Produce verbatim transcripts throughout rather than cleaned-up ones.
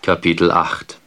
Kapitel acht.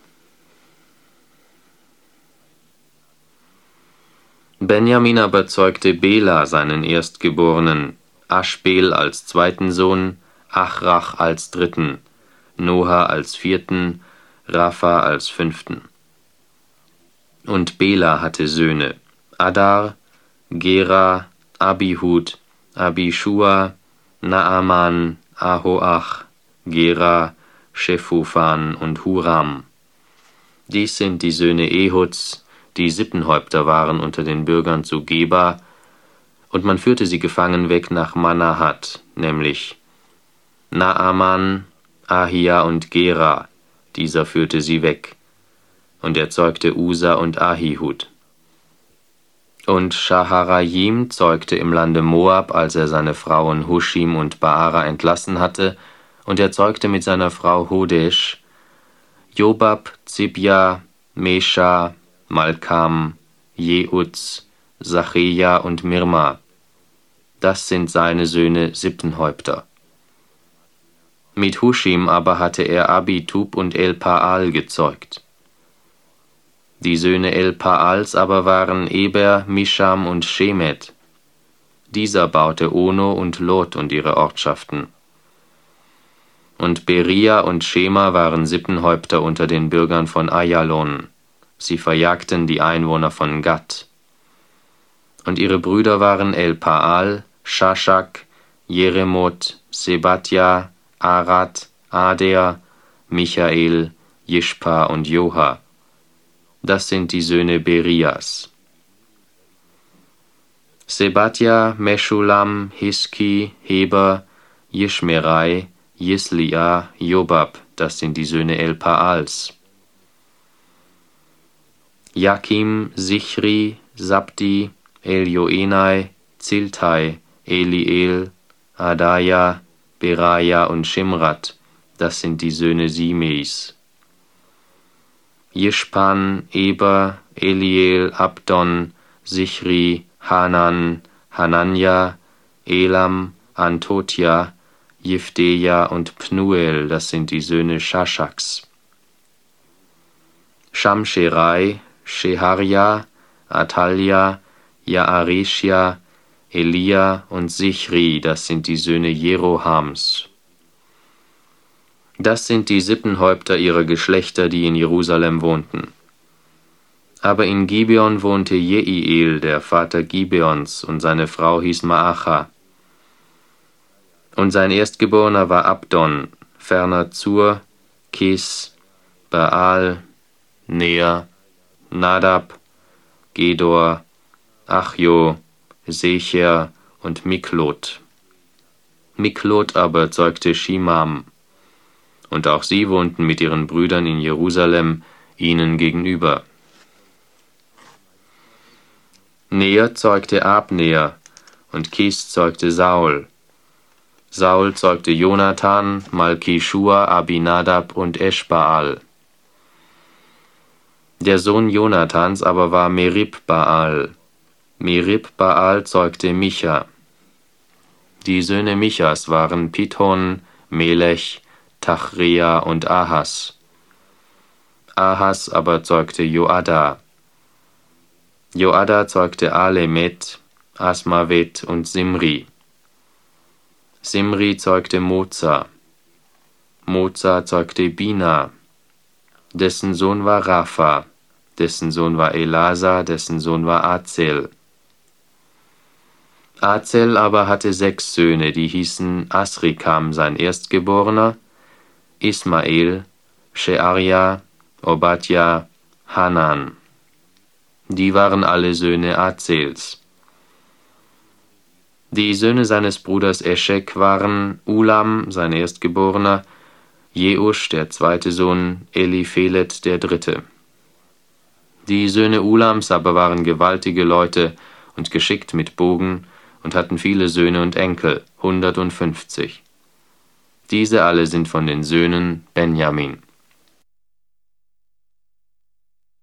Benjamin aber zeugte Bela seinen Erstgeborenen, Aschbel als zweiten Sohn, Achrach als dritten, Noha als vierten, Rapha als fünften. Und Bela hatte Söhne, Adar, Gera, Abihud, Abishua, Naaman, Ahoach, Gera, Shepufan und Huram. Dies sind die Söhne Ehuds, die Sippenhäupter waren unter den Bürgern zu Geba, und man führte sie gefangen weg nach Manahat, nämlich Naaman, Ahia und Gera, dieser führte sie weg, und er zeugte Usa und Ahihud. Und Shaharayim zeugte im Lande Moab, als er seine Frauen Hushim und Baara entlassen hatte, und er zeugte mit seiner Frau Hodesh, Jobab, Zibja, Mesha, Malkam, Jeuz, Sacheja und Mirma. Das sind seine Söhne Sippenhäupter. Mit Hushim aber hatte er Abitub und Elpaal gezeugt. Die Söhne Elpaals aber waren Eber, Misham und Shemet. Dieser baute Ono und Lot und ihre Ortschaften. Und Beria und Schema waren Sippenhäupter unter den Bürgern von Ayalon. Sie verjagten die Einwohner von Gat. Und ihre Brüder waren Elpaal, Shashak, Jeremoth, Sebatja, Arad, Ader, Michael, Jishpa und Joha. Das sind die Söhne Berias. Sebatja, Meschulam, Hiski, Heber, Jishmerai, Jislia, Jobab, das sind die Söhne Elpaals. Jakim, Sichri, Sabdi, Elioenai, Ziltai, Eliel, Adaja, Beraja und Shimrat, das sind die Söhne Simeis. Jishpan, Eber, Eliel, Abdon, Sichri, Hanan, Hananja, Elam, Antotja, Jifdeja und Pnuel, das sind die Söhne Shashaks. Shamsherai, Sheharja, Atalja, Jaarishja, Elia und Sichri, das sind die Söhne Jerohams. Das sind die Sippenhäupter ihrer Geschlechter, die in Jerusalem wohnten. Aber in Gibeon wohnte Jeiel, der Vater Gibeons, und seine Frau hieß Maacha. Und sein Erstgeborener war Abdon, ferner Zur, Kis, Baal, Ner, Nadab, Gedor, Achjo, Secher und Miklot. Miklot aber zeugte Shimam, und auch sie wohnten mit ihren Brüdern in Jerusalem, ihnen gegenüber. Ner zeugte Abner, und Kis zeugte Saul. Saul zeugte Jonathan, Malkishua, Abinadab und Eschbaal. Der Sohn Jonathans aber war Merib-Baal. Merib-Baal zeugte Micha. Die Söhne Michas waren Pithon, Melech, Tachrea und Ahas. Ahas aber zeugte Joada. Joada zeugte Alemet, Asmavet und Simri. Simri zeugte Moza. Moza zeugte Bina. Dessen Sohn war Rapha, dessen Sohn war Elasa, dessen Sohn war Azel. Azel aber hatte sechs Söhne, die hießen Asrikam, sein Erstgeborener, Ismael, Shearja, Obadja, Hanan. Die waren alle Söhne Azels. Die Söhne seines Bruders Eschek waren Ulam, sein Erstgeborener, Jeusch, der zweite Sohn, Eliphelet, der dritte. Die Söhne Ulams aber waren gewaltige Leute und geschickt mit Bogen und hatten viele Söhne und Enkel, hundertundfünfzig. Diese alle sind von den Söhnen Benjamin.